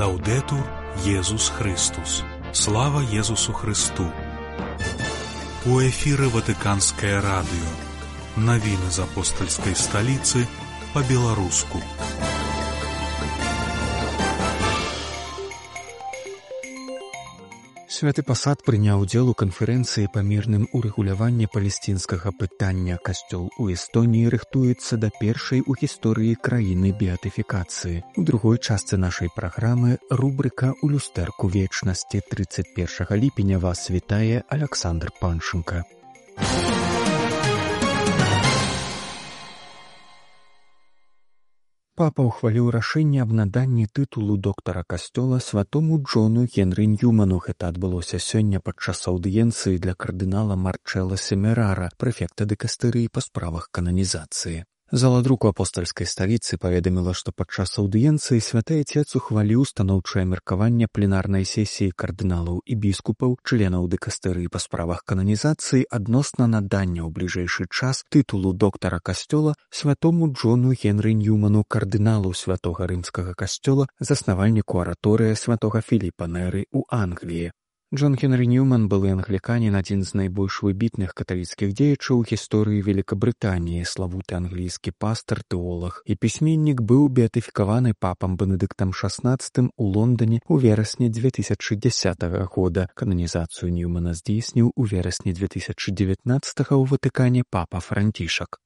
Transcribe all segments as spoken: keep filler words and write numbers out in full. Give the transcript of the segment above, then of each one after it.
Лаўдэтур Езус Христус. Слава Езусу Христу. У эфіры Ватыканскае радыё. Навіны з апостальскай сталіцы па-беларуску. Святы пасад прыняў удзел у канферэнцыі па мірным урэгуляванні палестынскага пытання. Касцёл у Эстоніі рыхтуецца да першай у гісторыі краіны беатыфікацыі. У другой частцы нашай праграмы рубрыка «У люстэрку вечнасці». трыццаць першага ліпеня вас вітае Аляксандр Паншынка. Папа ухваліў рашэнне аб наданні тытулу доктара касцёла святому Джону Генры Ньюману. Гэта адбылося сёння падчас аўдыенцыі для кардынала Марчэлла Семерара, прэфекта дыкастэрыі па справах кананізацыі. Зала друку апостальскай сталіцы паведаміла, што падчас аўдыенцыі святы Ацец ухваліў станоўчае меркаванне пленарнай сесіі кардыналаў і біскупаў, членаў дыкастэрыі па справах кананізацыі адносна надання ў бліжэйшы час тытулу доктара касцёла святому Джону Генры Ньюману, кардыналу святога рымскага касцёла, заснавальніку араторыя святога Філіпа Неры ў Англіі. Джон Генры Ньюман былы англіканін, адзін з найбольш выбітных каталіцкіх дзеячаў гісторыі Великабрытаніі, славуты англійскі пастар, тэолаг і пісьменнік, быў беатыфікаваны папам Бенедыктам шаснаццатым у Лондоне ў верасні дзве тысячы дзесятага года. Кананізацыю Ньюмана здзейсніў у верасні дзве тысячы дзевятнаццатага ў Ватыкане папа Францішак.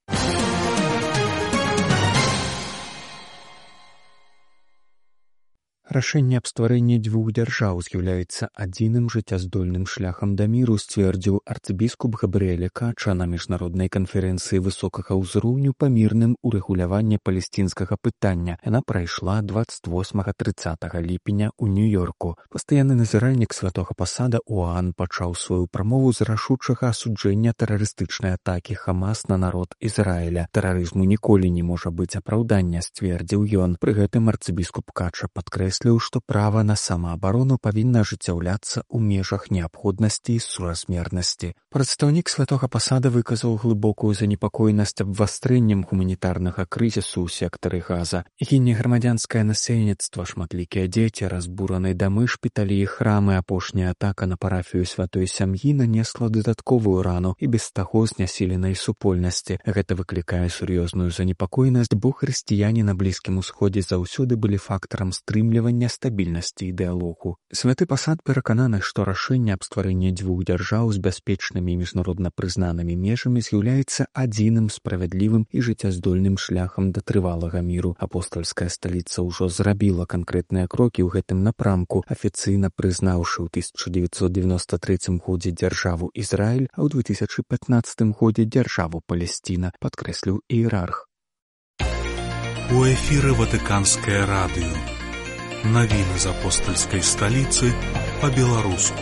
Рашэнне аб стварэнні дзвюх дзяржаў з'яўляецца адзіным жыццяздольным шляхам да міру, сцвердзіў арцыбіскуп Габрыэль Кача на міжнароднай канферэнцыі высокага ўзроўню па мірным урэгуляванні палестынскага пытання. Яна прайшла дваццаць восьмага - трыццатага ліпеня ў Нью-Йорку. Пастаянны назіральнік святога пасада Оан пачаў сваю прамову з рашучага асуджэння тэрарыстычнай атакі Хамас на народ Ізраіля. Тэрарызму ніколі не можа быць апраўдання, сцвердзіў ён. Пры гэтым арцыбіскуп Кача падкрэсліў, што права на самаабарону павінна ажыццяўляцца ў межах неабходнасці і суразмернасці. Прадстаўнік святога пасада выказаў глыбокую занепакоенасць абвастрэннем гуманітарнага крызісу ў сектары Газа. Гіне грамадзянскае насельніцтва, шматлікія дзеці, разбураны дамы, шпіталі і храмы. Апошняя атака на парафію святой сям'і нанесла дадатковую рану і без таго знясіленай супольнасці. Гэта выклікае сур'ёзную занепакоенасць, бо хрысціяне на Блізкім Усходзе заўсёды былі фактарам стрымлівання стабільнасці і дыялогу. Святы пасад перакананы, што рашэнне аб стварэнні дзвюх дзяржаў з бяспечнымі і міжнародна прызнанымі межамі з'яўляецца адзіным справядлівым і жыццяздольным шляхам да трывалага міру. Апостальская сталіца ўжо зрабіла канкрэтныя крокі ў гэтым напрамку, афіцыйна прызнаўшы ў тысяча дзевяцьсот дзевяноста трэцім годзе дзяржаву Ізраіль, а ў две тысячы пятнаццатым годзе дзяржаву Палесціна, падкрэсліў іерарх. У эфіры Ватыканскае радыё. Навіны з апостальскай сталіцы па-беларуску.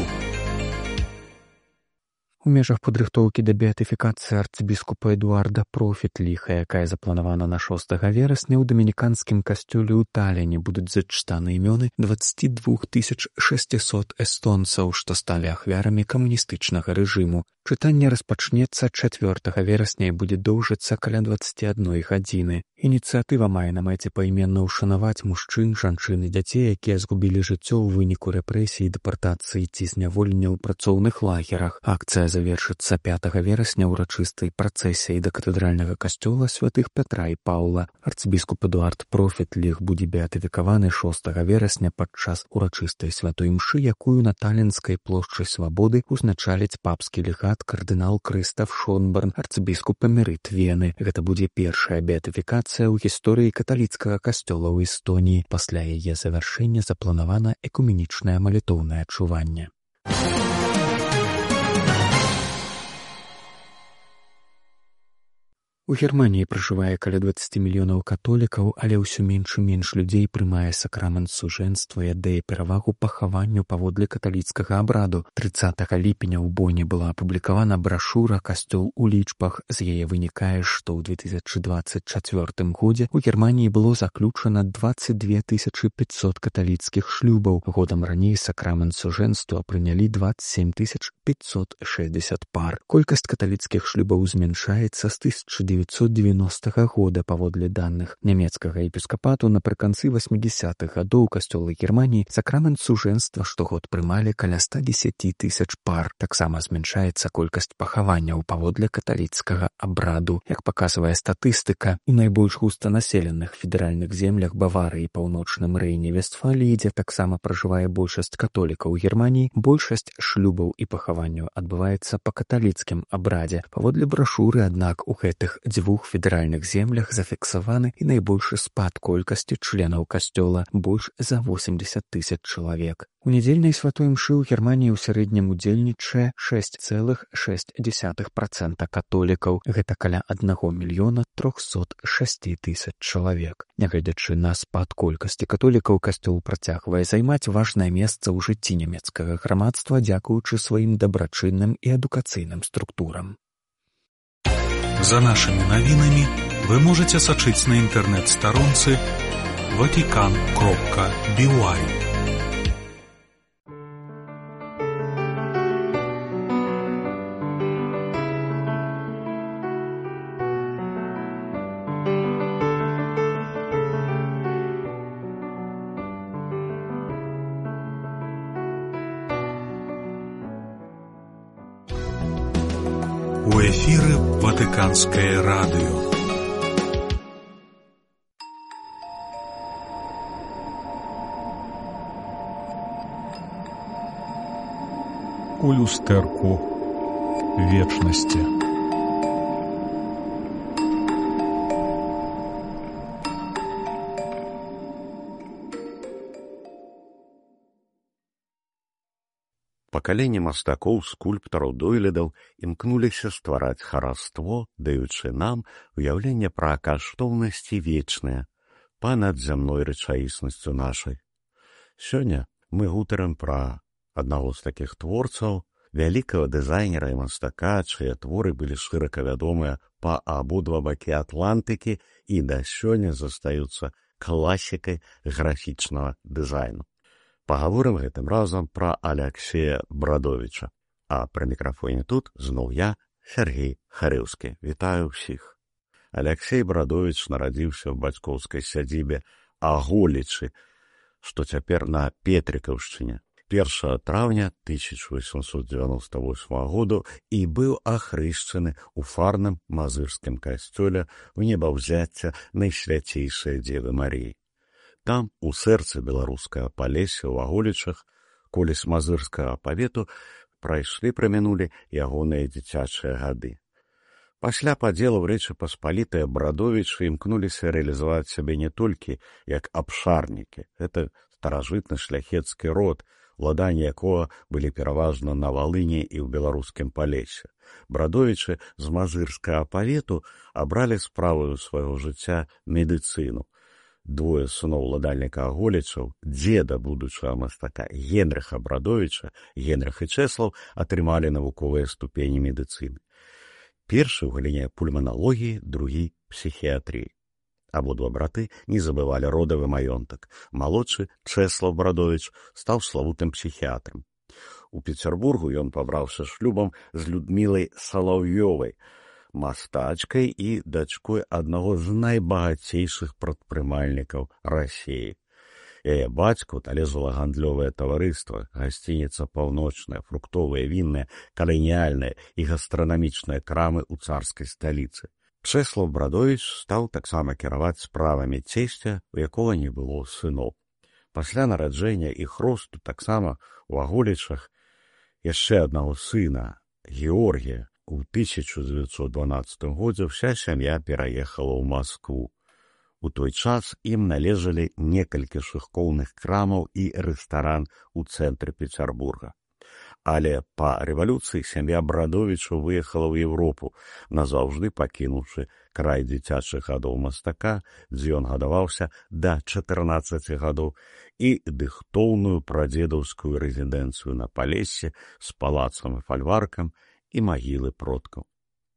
У межах падрыхтоўкі да беатыфікацыі арцыбіскупа Эдуарда Профітліха, якая запланавана на шостага верасня, у дамініканскім касцёле ў Таліне будуць зачытаны імёны дваццаці двух тысяч шасцісот эстонцаў, што сталі ахвярамі камуністычнага рэжыму. Чытанне распачнецца чацвёртага верасня і будзе доўжыцца каля дваццаці адной гадзіны. Ініцыятыва мае на мэце паіменна ўшанаваць мужчын, жанчын і дзяцей, якія згубілі жыццё ў выніку рэпрэсій, дэпартацыі ці зняволення ў працоўных лагерах. Акцыя завершыцца пятага верасня ўрачыстай працэсіяй да катэдральнага касцёла святых Пятра і Паўла. Арцыбіскуп Эдуард Профітліх будзе беатыфікаваны шостага верасня падчас урачыстай святой мшы, якую на Таленскай плошчы Свабоды узначаліць папскі легат кардынал Крыстаф Шонбарн, арцыбіскуп эмерыт Вены. Гэта будзе першая беатыфікацыя ў гісторыі каталіцкага касцёла ў Эстоніі. Пасля яе завяршэння запланавана экуменічнае малітоўнае чуванне. У Германіі пражывае каля дваццаці мільёнаў католікаў, але ўсё менш і менш людзей прымае сакрамент сужэнства і аддае перавагу пахаванню паводле каталіцкага абраду. трыццатага ліпеня ў Боне была апублікавана брашура «Касцёл у лічбах». З яе вынікае, што ў две тысячы дваццаць чацвёртым годзе ў Германіі было заключана дваццаць дзве тысячы пяцьсот каталіцкіх шлюбаў. Годам раней сакрамент сужэнства прынялі дваццаць сем тысяч пяцьсот шэсцьдзесят пар. Колькасць каталіцкіх шлюбаў змяншаецца з тысяча девятьсот девяностага года. Паводле даных нямецкага епіскапату, напрыканцы васьмідзесятых гадоў касцёлы Германіі сакрамент сужэнства штогод прымалі каля ста дзесяць тысяч пар. Таксама змяншаецца колькасць пахаванняў паводле каталіцкага абраду. Як паказвае статыстыка, у найбольш густанаселеных федэральных землях Баварыі і паўночным Рэйне-Вестфаліі, дзе таксама пражывае большасць католікаў Германіі, большасць шлюбаў і пахаванняў адбываецца па каталіцкім абрадзе. Паводле брашуры, аднак, у гэтых дзвюх федэральных землях зафіксаваны і найбольшы спад колькасці членаў касцёла, больш за восемьдесят тысяч чалавек. У нядзельнай святой імшы ў Германіі ў сярэднім удзельнічае шэсць цэлых шэсць дзесятых працэнта католікаў. Гэта каля аднаго мільёна трохсот шасці тысяч чалавек. Нягледзячы на спад колькасці католікаў, касцёл працягвае займаць важнае месца ў жыцці нямецкага грамадства дзякуючы сваім дабрачынным і адукацыйным структурам. За нашими новинами вы можете сочить на интернет-сторонце ватикан кропка би уай. У эфіры Ватыканскае радыё. У люстэрку вечнасці. Пакаленне мастакоў, скульптараў, дойлідаў імкнуліся ствараць хараство, даючы нам уяўленне пра каштоўнасці вечныя па-над зямной рэчаіснасцю нашай. Сёння мы гутарым пра аднаго з такіх творцаў, вялікага дызайнера і мастака, чыя творы былі шырока вядомыя па абодва бакі Атлантыкі і да сёння застаюцца класікай графічнага дызайну. Пагаворым гэтым разам пра Аляксея Брадовіча. А пры мікрафоне тут зноў я, Сергей Харэўскі. Вітаю ўсіх. Аляксей Брадовіч нарадзіўся ў бацькоўскай сядзібе Аголічы, што цяпер на Петрыкаўшчыне, першага траўня тысяча восемьсот девяносто восьмого году і быў ахрышчаны ў фарным мазырскім касцёле ў небаўзяцця Найсвяцейшай Дзевы Маріі. Там, у сэрцы беларускага Палесся ў Аголічах, коліс мазырскага павету, прайшлі прамінулі ягоныя дзіцячыя гады. Пасля падзелу Рэчы Паспалітае Брадовічы імкнуліся рэалізаваць сябе не толькі як абшарнікі. Гэта старажытны шляхецкі род, уладанні якога былі пераважна на Валыні і ў беларускім Палессе. Брадовічы з мазырскага павету абралі справаю свайго жыцця медыцыну. Двое сыноў уладальніка Аголічаў, дзеда будучага мастака Генрыха Брадовіча, Генрых і Чэслаў, атрымалі навуковыя ступені медыцыны. Першы ў галіне пульманалогіі, другі псіхіятрыі. Абодва браты не забывалі родавы маёнтак. Малодшы, Чэслаў Брадовіч, стаў славутым псіхіятрам. У Пецярбургу ён пабраўся шлюбам з Людмілай Салаўёвай, мастачкай і дачкой аднаго з найбагацейшых прадпрымальнікаў Расіі. Яе бацьку талезала гандлёвае таварыства, гасцініца «Паўночная», фруктовыя, вінныя, каланіяльныя і гастранамічныя крамы ў царскай сталіцы. Чэслаў Брадовіч стаў таксама кіраваць справамі цесця, у якога не было сыноў. Пасля нараджэння іх росту таксама у Аголічах яшчэ аднаго сына, Георгія. У тысяча дзевяцьсот дванаццатым годзе ўся сям'я пераехала ў Маскву. У той час ім належалі некалькі шыхкоўных крамаў і рэстаран у цэнтры Пецярбурга. Але па рэвалюцыі сям'я Брадовічаў выехала ў Еўропу, назаўжды пакінуўшы край дзіцячых гадоў мастака, дзе ён гадаваўся да чатырнаццаці гадоў, і дыхтоўную прадзедаўскую рэзідэнцыю на Палессе з палацам і фальваркам і магілы продкаў.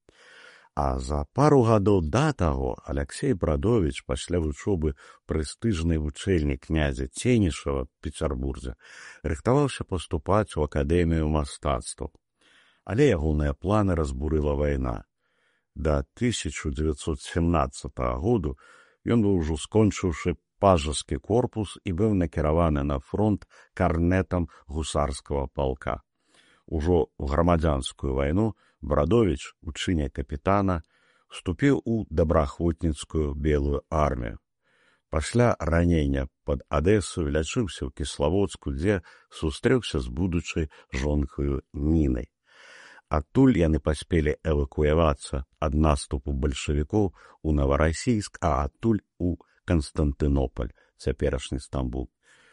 А за пару гадоў да таго Аляксей Брадовіч пасля вучобы прэстыжнай вучэльні князя Ценішава ў Пецярбурзе рыхтаваўся паступаць у акадэмію мастацтваў. Але ягоныя планы разбурыла вайна. Да тысяча девятьсот семнадцатага году ён быў ужо скончыўшы пажаскі корпус і быў накіраваны на фронт карнетам гусарскага палка. Ужо ў грамадзянскую вайну Брадовіч, у чыне капітана, вступіў у добраахвотніцкую белую армію. Пасля ранення пад Адэсою лячыўся ў Кіславодску, дзе сустрэўся з будучай жонкаю Нінай. Адтуль яны паспелі эвакуявацца ад наступу бальшавікоў у Новарасійск, а адтуль у Канстантынополь, цяперашні Стамбул.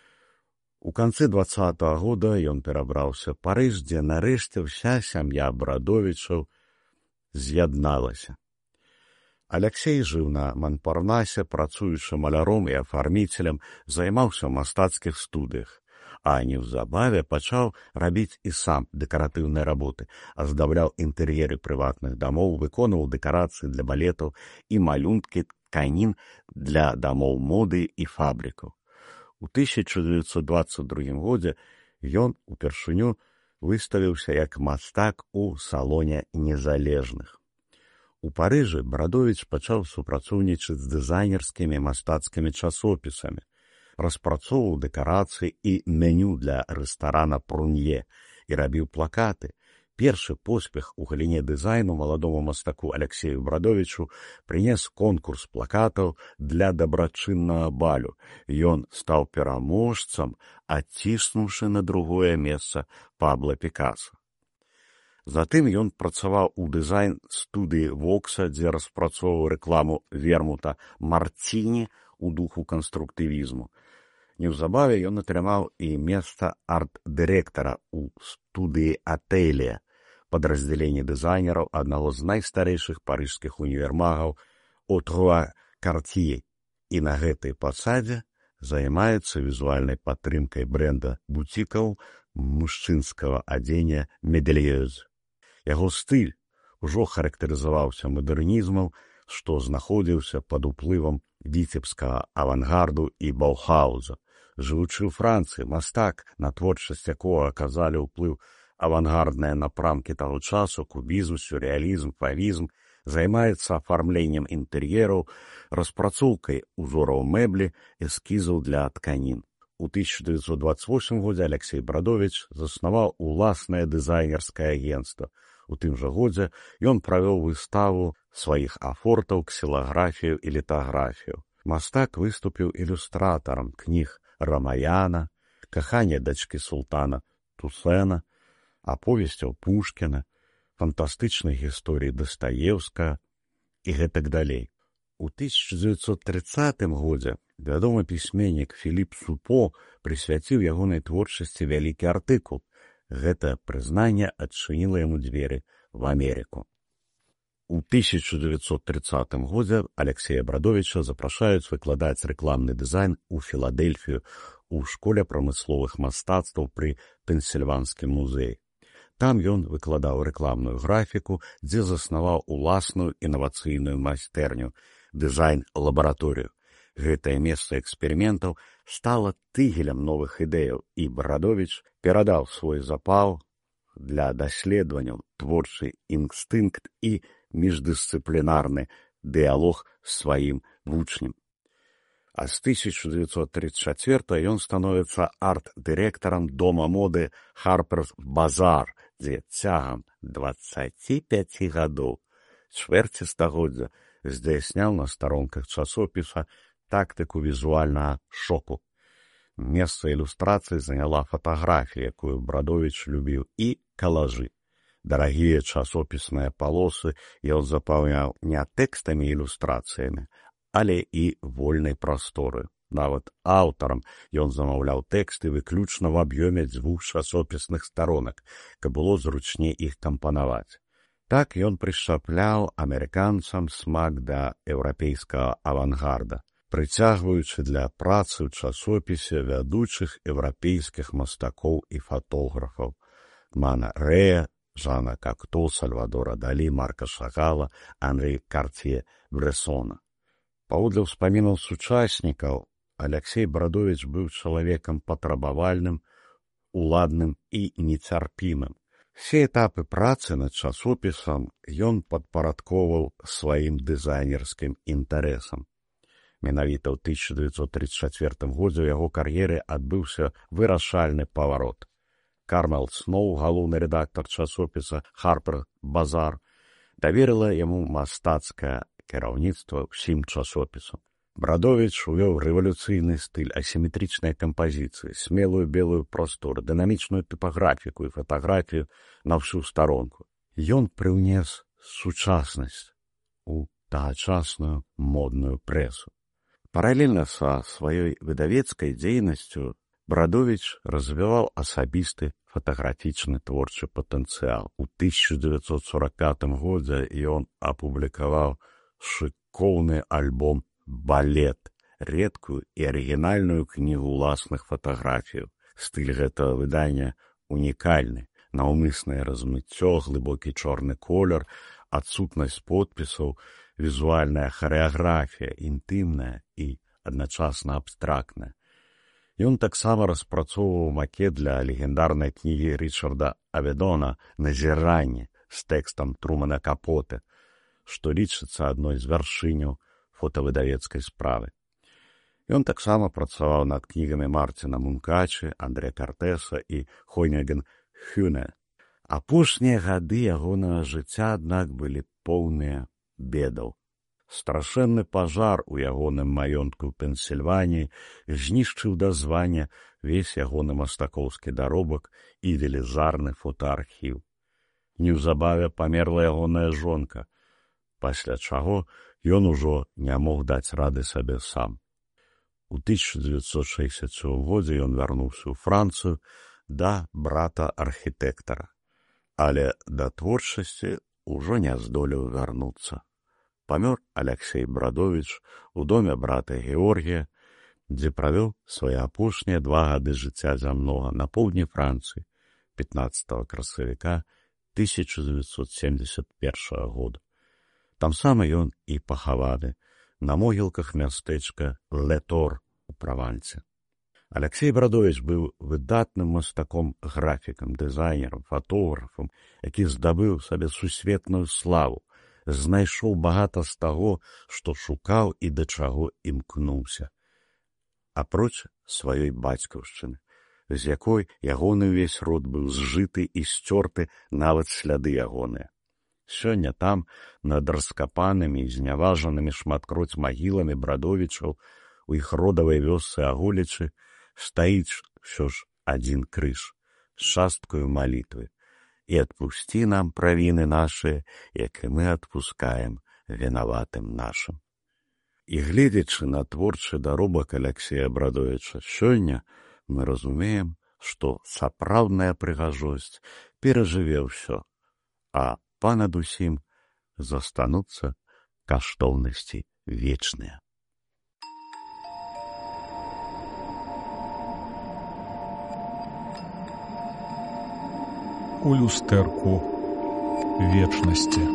У канцы дваццатага года ён перабраўся ў Парыж, дзе нарэшце ўся сям'я Брадовічаў з'ядналася. Аляксей жыў на Манпарнасе, працуючы маляром і афарміцелем, займаўся ў мастацкіх студыях, а неўзабаве пачаў рабіць і сам дэкаратыўныя работы, аздабляў інтэр'еры прыватных дамоў, выконваў дэкарацыі для балетаў і малюнкі тканін для дамоў моды і фабрыкаў. У тысяча дзевяцьсот дваццаць другім годзе ён упершыню выставіўся як мастак у салоне незалежных. У Парыжы Брадовіч пачаў супрацоўнічаць з дызайнерскімі мастацкімі часопісамі, распрацоўваў дэкарацыі і меню для рэстарана Прунье і рабіў плакаты. Першы поспех у галіне дызайну маладому мастаку Аляксею Брадовічу прынес конкурс плакатаў для дабрачыннага балю. Ён стаў пераможцам, адціснуўшы на другое месца Пабло Пікаса. Затым ён працаваў у дызайн-студыі Вокса, дзе распрацоўваў рэкламу вермута Мартіні у духу канструктывізму. Неўзабаве ён атрымаў і месца арт-дырэктара ў студыі Атэлія, падраздзяленні дызайнераў аднаго з найстарэйшых парыжскіх універмагаў Отруа Картье, і на гэтай пасадзе займаецца візуальнай падтрымкай брэнда буцікаў мужчынскага адзення Медельёз. Яго стыль ужо характарызаваўся мадэрнізмам, што знаходзіўся пад уплывам віцебскага авангарду і Баухауза. Жывучы ў Францыі, мастак, на творчасць якога аказалі ўплыў авангардныя напрамкі таго часу, кубізм, сюррэалізм, фавізм, займаецца афармленнем інтэр'ераў, распрацоўкай узораў мэблі, эскізаў для тканін. У тысяча дзевяцьсот дваццаць восьмым годзе Аляксей Брадовіч заснаваў уласнае дызайнерскае агенцтва. У тым жа годзе ён правёў выставу сваіх афортаў, ксілаграфію і літаграфію. Мастак выступіў ілюстратарам кніг Рамаяна, каханне дачкі султана Тусена, аповесцяў Пушкіна, фантастычнай гісторыі Дастаеўскага і гэтак далей. У тысяча дзевяцьсот трыццатым годзе вядомы пісьменнік Філіп Супо прысвяціў ягонай творчасці вялікі артыкул. Гэта прызнанне адчыніла яму дзверы в Амерыку. У тысяча дзевяцьсот трыццатым годзе Аляксея Брадовіча запрашаюць выкладаць рэкламны дызайн у Філадельфію у школе прамысловых мастацтваў пры Пенсільванскім музеі. Там ён выкладаў рэкламную графіку, дзе заснаваў уласную інавацыйную майстэрню, дызайн-лабараторыю. Гэтае месца эксперыментаў стала тыгелем новых ідэяў, і Брадовіч перадаў свой запал для даследаванняў, творчы інстынкт і міждысцыплінарны дыялог з сваім вучнем. А з тысяча дзевяцьсот трыццаць чацвёртага ён становіцца арт-дырэктарам дома моды Harper's Bazaar, дзе цягам дваццаці пяці гадоў, чвэрці стагоддзя, здзяйсняў на старонках часопіса тактыку візуальнага шоку. Месца ілюстрацыі заняла фатаграфія, якую Брадовіч любіў, і калажы. Дарагія часопісныя палосы ён запаўняў не тэкстамі і ілюстрацыямі, але і вольнай прасторы. Нават аўтарам ён замаўляў тэксты выключна в аб'ёме дзвюх часопісных старонак, каб было зручней іх кампанаваць. Так ён прышчапляў амерыканцам смак да еўрапейскага авангарда, прыцягваючы для працы ў часопісе вядучых еўрапейскіх мастакоў і фатографаў Мана Рэя, Жана Кокто, Сальвадора Далі, Марка Шагала, Анрі Картье-Бресона. Паводле ўспамінаў сучаснікаў, Аляксей Брадовіч быў чалавекам патрабавальным, уладным і нецярпімым. Все этапы працы над часопісам ён падпарадковаў сваім дызайнерскім інтарэсам. Менавіта ў тысяча дзевяцьсот тридцать чацвёртым годзе ў яго кар'еры адбыўся вырашальны паварот. Кармел Сноу, галоўны рэдактар часопіса «Харпер Базар», даверыла яму мастацкае кіраўніцтва ўсім часопісам. Брадовіч увёў рэвалюцыйны стыль, асіметрычнай кампазіцыі, смелую белую прастору, дынамічную тыпаграфіку і фатаграфію на ўсю старонку. Ён прыўнес сучаснасць у тагачасную модную прэсу. Паралельна са сваёй выдавецкай дзейнасцю Брадовіч развіваў асабісты фатаграфічны творчы патэнцыял. У тысяча дзевяцьсот сорок пятым годзе ён апублікаваў шыкоўны альбом «Балет», рэдкую і арыгінальную кнігу ўласных фатаграфіяў. Стыль гэтага выдання унікальны. Наўмыснае размыццё, глыбокі чорны колер, адсутнасць подпісаў, візуальная харэаграфія, інтымная і адначасна абстрактная. Ён таксама распрацоўваў макет для легендарнай кнігі Річарда Аведона «Назіранне» з тэкстам Трумана Капоте, што лічыцца адной з вяршыняў фотавыдавецкай справы. Ён таксама працаваў над кнігамі Марціна Мункачы, Андре Картеса і Хойнеген Хюне. Апошнія гады ягонага жыцця, аднак, былі поўныя бедаў. Страшэнны пажар у ягоным маёнтку ў Пенсільваніі знішчыў да звання весь ягоны мастакоўскі даробак і велізарны фотоархіў. Неўзабаве памерла ягоная жонка, пасля чаго ён ужо не мог даць рады сабе сам. У тысяча дзевяцьсот шэсцьдзясят сёмым годзе ён вярнуўся ў Францыю да брата-архітэктара, але да творчасці ўжо не здолеў вярнуцца. Памёр Аляксей Брадовіч у доме брата Георгія, дзе правёў свае апошнія два гады жыцця зямнога на поўдні Францыі пятнаццатага красавіка тысяча дзевяцьсот семьдесят першага года. Там сам ён і пахаваны на могілках мястэчка Летор у Правансе. Аляксей Брадовіч быў выдатным мастаком, графікам, дызайнерам, фотографам, які здабыў сабе сусветную славу, знайшоў багата з таго, што шукаў і да чаго імкнуўся. Апроч сваёй бацькаўшчыны, з якой ягоны ўвесь род быў зжыты і сцёрты нават сляды ягоныя. Сёння там, над раскапанымі і зняважанымі шматкроць магіламі Брадовічаў у іх родавай вёсцы Аголічы стаіць ўсё ж адзін крыж з часткаю малітвы. І адпусці нам правіны нашыя, як і мы адпускаем вінаватым нашым. І гледзячы на творчы даробак Аляксея Брадовіча сёння, мы разумеем, што сапраўдная прыгажосць перажыве ўсё, а панад усім застануцца каштоўнасці вечныя. У люстэрку вечнасці.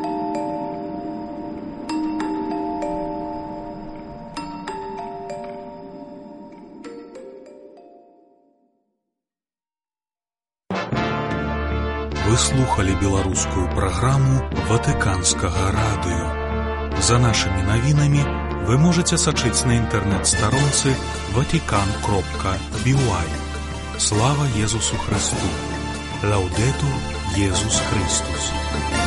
Вы слухали беларускую праграму Ватыканскага радыё. За нашымі навінамі вы можаце сачыць на інтэрнэт-старонцы ватикан кропка би уай. Слава Езусу Христу! Лаудетур Иисус Христос.